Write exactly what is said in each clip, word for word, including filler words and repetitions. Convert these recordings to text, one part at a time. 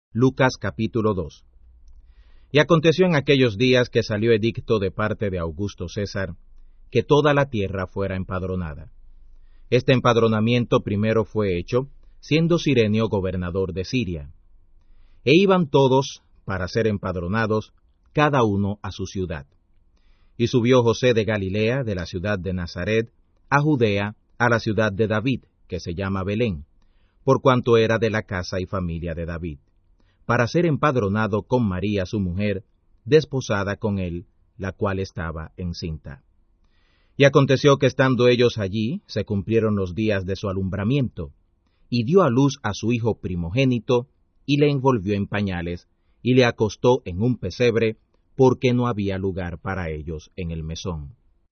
Lucas capítulo dos. Y aconteció en aquellos días que salió edicto de parte de Augusto César, que toda la tierra fuera empadronada. Este empadronamiento primero fue hecho, siendo Cirenio gobernador de Siria. E iban todos, para ser empadronados, cada uno a su ciudad. Y subió José de Galilea, de la ciudad de Nazaret, a Judea, a la ciudad de David, que se llama Belén, por cuanto era de la casa y familia de David, para ser empadronado con María su mujer, desposada con él, la cual estaba encinta. Y aconteció que estando ellos allí, se cumplieron los días de su alumbramiento, y dio a luz a su hijo primogénito, y le envolvió en pañales, y le acostó en un pesebre, porque no había lugar para ellos en el mesón.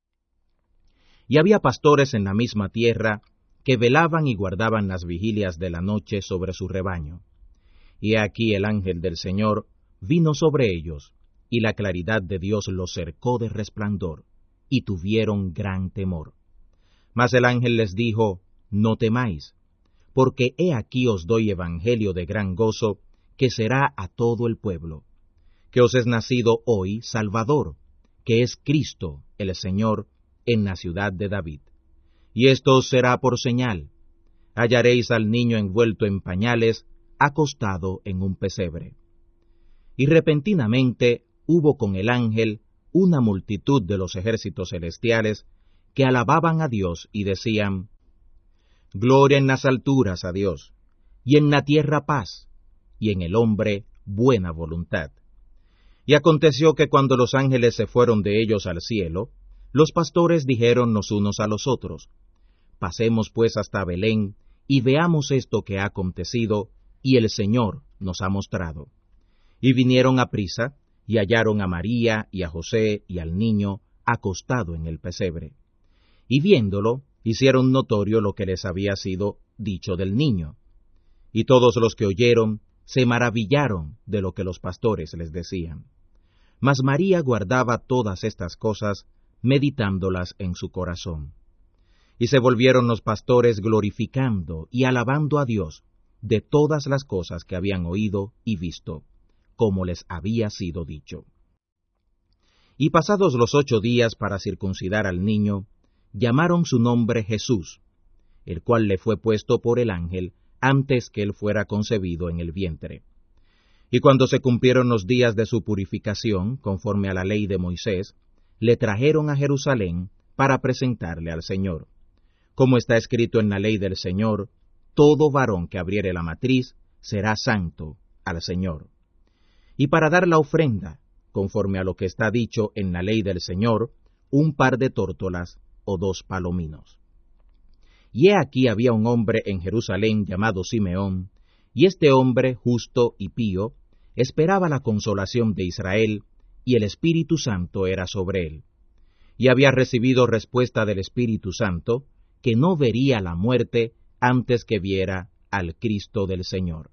Y había pastores en la misma tierra, que velaban y guardaban las vigilias de la noche sobre su rebaño. Y aquí el ángel del Señor vino sobre ellos, y la claridad de Dios los cercó de resplandor, y tuvieron gran temor. Mas el ángel les dijo, no temáis, porque he aquí os doy evangelio de gran gozo, que será a todo el pueblo, que os es nacido hoy Salvador, que es Cristo el Señor, en la ciudad de David. Y esto os será por señal: hallaréis al niño envuelto en pañales, acostado en un pesebre. Y repentinamente hubo con el ángel una multitud de los ejércitos celestiales, que alababan a Dios y decían, Gloria en las alturas a Dios, y en la tierra paz, y en el hombre buena voluntad. Y aconteció que cuando los ángeles se fueron de ellos al cielo, los pastores dijeron los unos a los otros, Pasemos pues hasta Belén, y veamos esto que ha acontecido, y el Señor nos ha mostrado. Y vinieron a prisa, y hallaron a María, y a José, y al niño, acostado en el pesebre. Y viéndolo, hicieron notorio lo que les había sido dicho del niño. Y todos los que oyeron, se maravillaron de lo que los pastores les decían. Mas María guardaba todas estas cosas, meditándolas en su corazón. Y se volvieron los pastores glorificando y alabando a Dios de todas las cosas que habían oído y visto, como les había sido dicho. Y pasados los ocho días para circuncidar al niño, llamaron su nombre Jesús, el cual le fue puesto por el ángel antes que él fuera concebido en el vientre. Y cuando se cumplieron los días de su purificación, conforme a la ley de Moisés, le trajeron a Jerusalén para presentarle al Señor. Como está escrito en la ley del Señor, todo varón que abriere la matriz será santo al Señor. Y para dar la ofrenda, conforme a lo que está dicho en la ley del Señor, un par de tórtolas o dos palominos. Y he aquí había un hombre en Jerusalén llamado Simeón, y este hombre, justo y pío, esperaba la consolación de Israel, y el Espíritu Santo era sobre él. Y había recibido respuesta del Espíritu Santo, que no vería la muerte antes que viera al Cristo del Señor.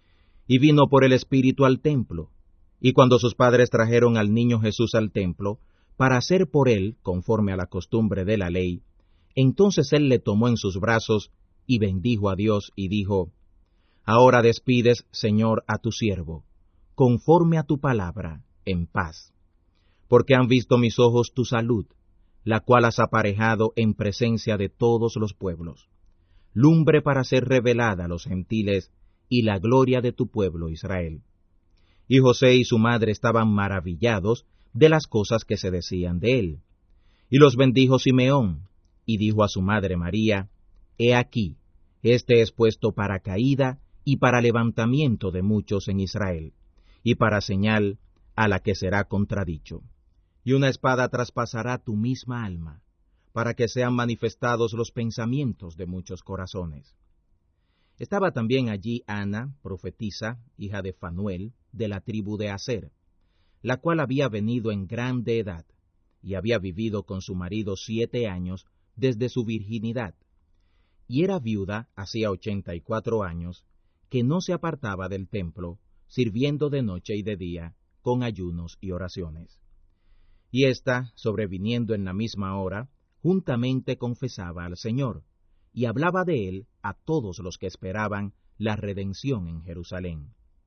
Y vino por el Espíritu al templo, y cuando sus padres trajeron al niño Jesús al templo, para hacer por él conforme a la costumbre de la ley, entonces él le tomó en sus brazos, y bendijo a Dios, y dijo, Ahora despides, Señor, a tu siervo, conforme a tu palabra, en paz. Porque han visto mis ojos tu salud, la cual has aparejado en presencia de todos los pueblos, lumbre para ser revelada a los gentiles, y la gloria de tu pueblo Israel. Y José y su madre estaban maravillados de las cosas que se decían de él. Y los bendijo Simeón, y dijo a su madre María, He aquí, este es puesto para caída y para levantamiento de muchos en Israel, y para señal a la que será contradicho. Y una espada traspasará tu misma alma, para que sean manifestados los pensamientos de muchos corazones. Estaba también allí Ana, profetisa, hija de Fanuel, de la tribu de Aser, la cual había venido en grande edad, y había vivido con su marido siete años desde su virginidad, y era viuda hacía ochenta y cuatro años, que no se apartaba del templo, sirviendo de noche y de día, con ayunos y oraciones. Y ésta, sobreviniendo en la misma hora, juntamente confesaba al Señor, y hablaba de él a todos los que esperaban la redención en Jerusalén.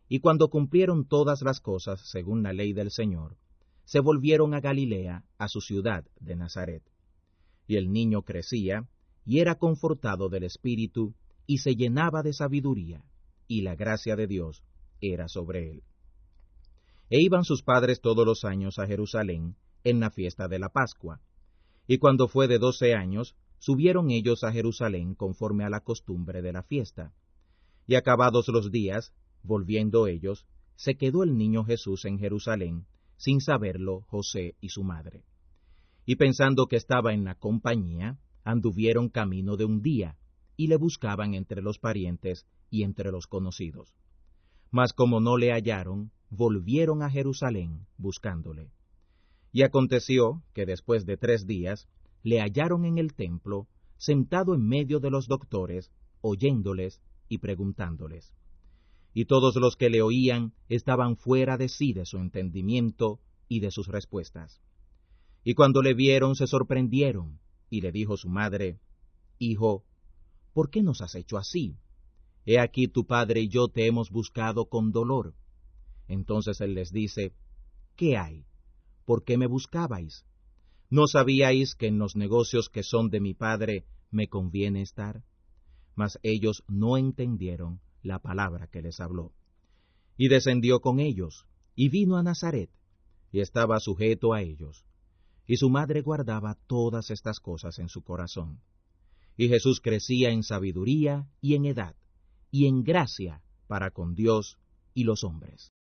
Y cuando cumplieron todas las cosas según la ley del Señor, se volvieron a Galilea, a su ciudad de Nazaret. Y el niño crecía, y era confortado del Espíritu, y se llenaba de sabiduría, y la gracia de Dios era sobre él. E iban sus padres todos los años a Jerusalén, en la fiesta de la Pascua. Y cuando fue de doce años, subieron ellos a Jerusalén conforme a la costumbre de la fiesta. Y acabados los días, volviendo ellos, se quedó el niño Jesús en Jerusalén, sin saberlo José y su madre. Y pensando que estaba en la compañía, anduvieron camino de un día, y le buscaban entre los parientes y entre los conocidos. Mas como no le hallaron, volvieron a Jerusalén buscándole. Y aconteció que después de tres días, le hallaron en el templo, sentado en medio de los doctores, oyéndoles y preguntándoles. Y todos los que le oían estaban fuera de sí de su entendimiento y de sus respuestas. Y cuando le vieron se sorprendieron, y le dijo su madre, Hijo, ¿por qué nos has hecho así? He aquí tu padre y yo te hemos buscado con dolor. Entonces él les dice, ¿qué hay? ¿Por qué me buscabais? ¿No sabíais que en los negocios que son de mi padre me conviene estar? Mas ellos no entendieron la palabra que les habló. Y descendió con ellos, y vino a Nazaret, y estaba sujeto a ellos. Y su madre guardaba todas estas cosas en su corazón. Y Jesús crecía en sabiduría y en edad, y en gracia para con Dios y los hombres.